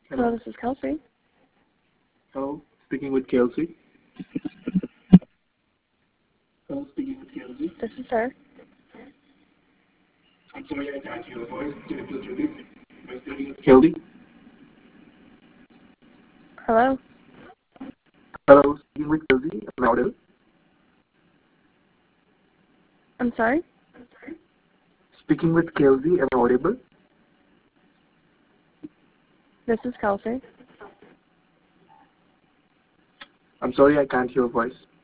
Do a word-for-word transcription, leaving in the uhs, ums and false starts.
Hello, Hello, this is Kelsey. hello, speaking with Kelsey. Hello, speaking with Kelsey. This is her. I'm sorry I can't hear your voice. Can you please repeat? Am I speaking with Kelsey? Hello? Hello, speaking with Kelsey. Am I audible? I'm sorry? Speaking with Kelsey. Am I audible? This is Kelsey. I'm sorry I can't hear your voice.